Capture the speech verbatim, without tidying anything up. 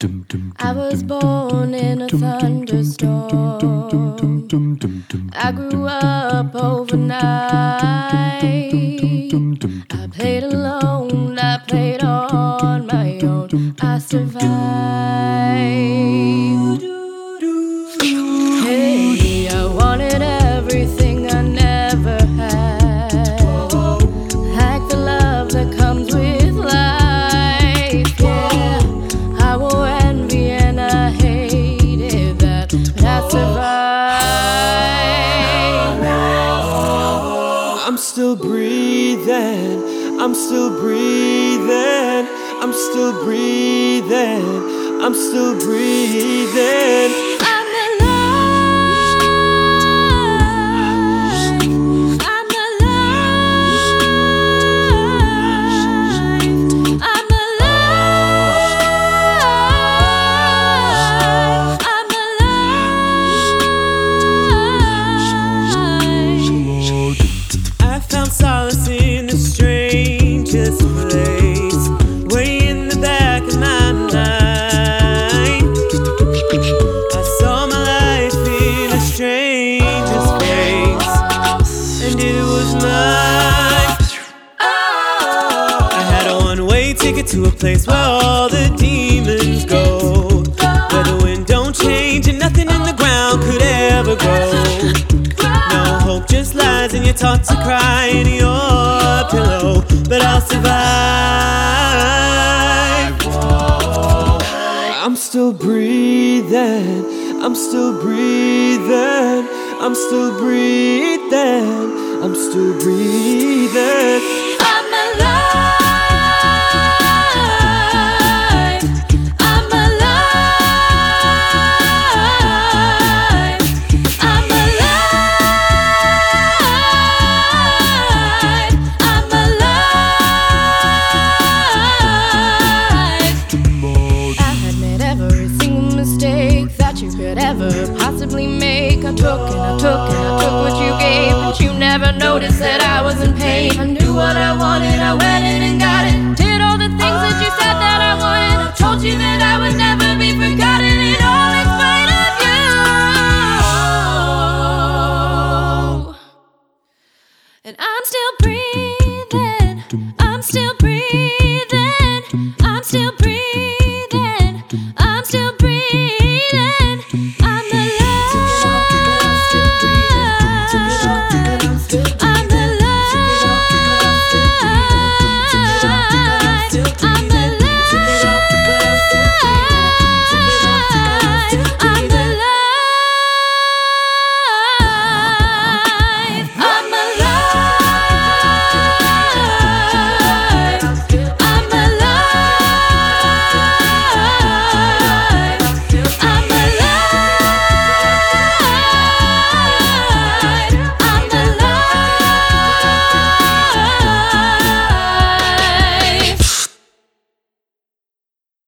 I was born in a thunderstorm. I grew up overnight. I played alone, I played on my own. I survived. Hey, I wanted everything I never had, like the love that comes with life. Yeah, I won't envy and I hated that, but I survived. I'm still breathing, I'm still breathing, I'm still breathing, I'm still breathing. I'm alive, I'm alive, I'm alive, I'm alive. I found solace in the strangest place, way in the back of my mind. I saw my life in a stranger's face, and it was mine. I had a one-way ticket to a place where all the demons go, where the wind don't change and nothing in the ground could ever grow. No hope just lies in your taught to cry in your pillow, but I'll survive. I'm still breathing, I'm still breathing, I'm still breathing, I'm still breathing. I'm alive, I'm alive, I'm alive, I'm alive. I had made every single mistake that you could ever possibly make. I took and I took and I took what you gave, but you never noticed that I was in pain. I knew what I wanted, I went in and got it. Did all the things that you said that I wanted. I told you that I